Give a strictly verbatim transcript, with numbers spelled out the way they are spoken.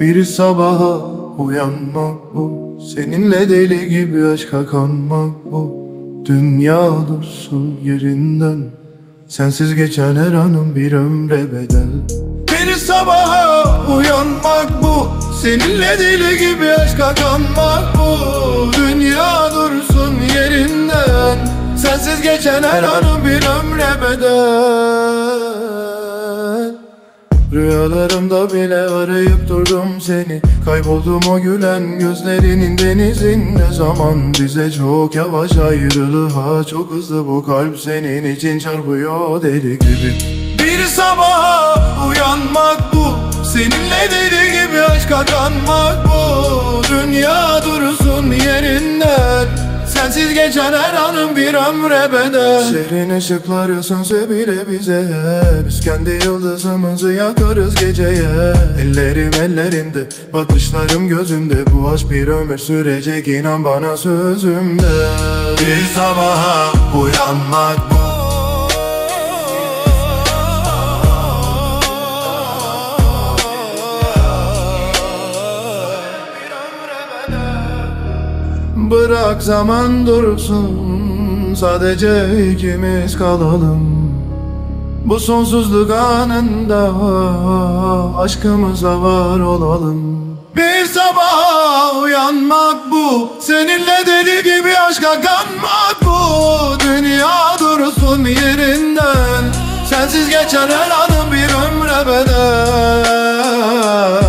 Bir sabaha uyanmak bu, seninle deli gibi aşka kanmak bu. Dünya dursun yerinden, sensiz geçen her anım bir ömre bedel. Bir sabaha uyanmak bu, seninle deli gibi aşka kanmak bu. Dünya dursun yerinden, sensiz geçen her anım bir ömre bedel. Rüyalarımda bile arayıp durdum seni, kayboldum o gülen gözlerinin denizinde. Zaman bize çok yavaş ayrılı, ha çok hızlı bu kalp senin için çarpıyor deli gibi. Bir sabaha uyanmak bu, seninle deli gibi aşka kanmak bu. Dünya dursun yerinden, sensiz geçen her anım bir ömre bedel. Şehrin ışıkları sönse bile bize, biz kendi yıldızımızı yakarız geceye. Ellerim ellerimde, bakışlarım gözümde, bu aşk bir ömür sürecek, inan bana sözümde. Bir sabaha uyanmak bu, bırak zaman dursun, sadece ikimiz kalalım. Bu sonsuzluk anında aşkımıza var olalım. Bir sabah uyanmak bu, seninle deli gibi aşka kanmak bu. Dünya dursun yerinden, sensiz geçen her anım bir ömre bedel.